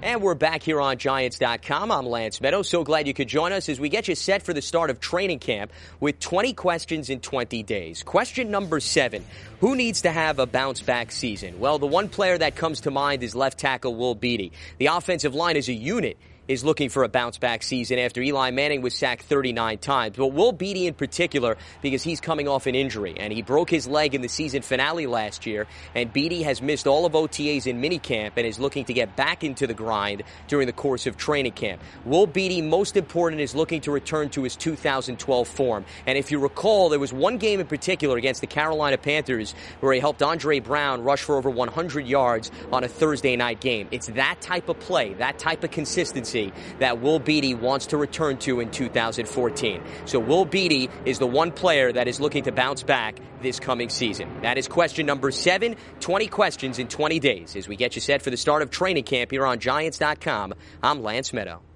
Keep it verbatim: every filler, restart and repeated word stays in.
And we're back here on Giants dot com. I'm Lance Meadows. So glad you could join us as we get you set for the start of training camp with twenty questions in twenty days. Question number seven. Who needs to have a bounce-back season? Well, the one player that comes to mind is left tackle Will Beatty. The offensive line as a unit is looking for a bounce-back season after Eli Manning was sacked thirty-nine times. But Will Beatty in particular, because he's coming off an injury, and he broke his leg in the season finale last year, and Beatty has missed all of O T As in minicamp and is looking to get back into the grind during the course of training camp. Will Beatty, most important, is looking to return to his two thousand twelve form. And if you recall, there was one game in particular against the Carolina Panthers where he helped Andre Brown rush for over one hundred yards on a Thursday night game. It's that type of play, that type of consistency that Will Beatty wants to return to in two thousand fourteen. So Will Beatty is the one player that is looking to bounce back this coming season. That is question number seven. twenty questions in twenty days as we get you set for the start of training camp here on Giants dot com. I'm Lance Meadow.